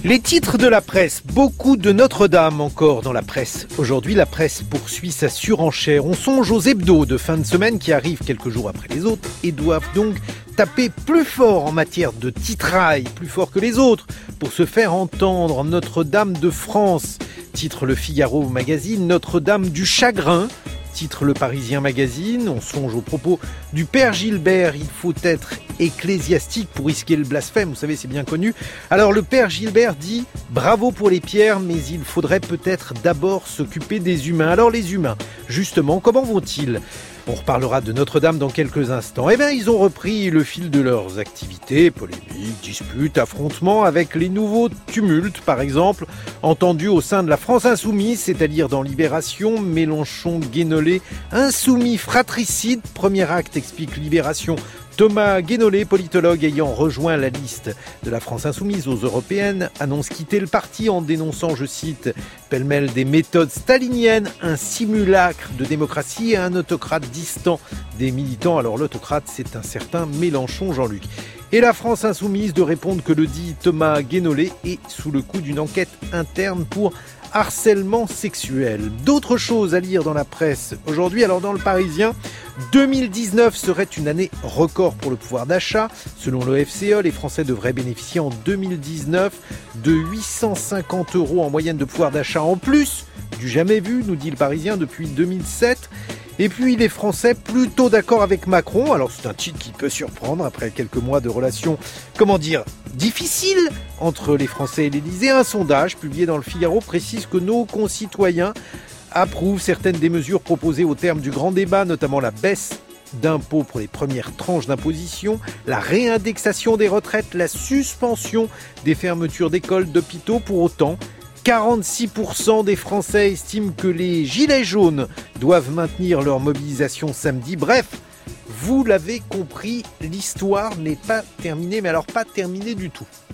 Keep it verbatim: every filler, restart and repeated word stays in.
Les titres de la presse, beaucoup de Notre-Dame encore dans la presse. Aujourd'hui, la presse poursuit sa surenchère. On songe aux hebdos de fin de semaine qui arrivent quelques jours après les autres et doivent donc taper plus fort en matière de titraille, plus fort que les autres, pour se faire entendre. Notre-Dame de France, titre Le Figaro Magazine, Notre-Dame du chagrin, titre Le Parisien Magazine. On songe aux propos du père Gilbert, il faut être ecclésiastique pour risquer le blasphème, vous savez, c'est bien connu. Alors le père Gilbert dit « Bravo pour les pierres, mais il faudrait peut-être d'abord s'occuper des humains ». Alors les humains, justement, comment vont-ils ? On reparlera de Notre-Dame dans quelques instants. Eh bien, ils ont repris le fil de leurs activités, polémiques, disputes, affrontements avec les nouveaux tumultes, par exemple, entendus au sein de la France insoumise, c'est-à-dire dans Libération, Mélenchon, Guénolé, insoumis fratricide. Premier acte, explique Libération. Thomas Guénolé, politologue ayant rejoint la liste de la France insoumise aux européennes, annonce quitter le parti en dénonçant, je cite, pêle-mêle des méthodes staliniennes, un simulacre de démocratie et un autocrate distant des militants. Alors l'autocrate, c'est un certain Mélenchon, Jean-Luc. Et la France insoumise de répondre que le dit Thomas Guénolé est sous le coup d'une enquête interne pour harcèlement sexuel. D'autres choses à lire dans la presse aujourd'hui. Alors dans le Parisien, deux mille dix-neuf serait une année record pour le pouvoir d'achat. Selon l'O F C E, les Français devraient bénéficier en deux mille dix-neuf de huit cent cinquante euros en moyenne de pouvoir d'achat en plus, du jamais vu, nous dit le Parisien, depuis deux mille sept. Et puis les Français plutôt d'accord avec Macron. Alors c'est un titre qui peut surprendre après quelques mois de relations, comment dire, difficiles entre les Français et l'Élysée. Un sondage publié dans le Figaro précise que nos concitoyens approuvent certaines des mesures proposées au terme du grand débat, notamment la baisse d'impôts pour les premières tranches d'imposition, la réindexation des retraites, la suspension des fermetures d'écoles, d'hôpitaux. Pour autant, quarante-six pour cent des Français estiment que les gilets jaunes doivent maintenir leur mobilisation samedi. Bref, vous l'avez compris, l'histoire n'est pas terminée, mais alors pas terminée du tout.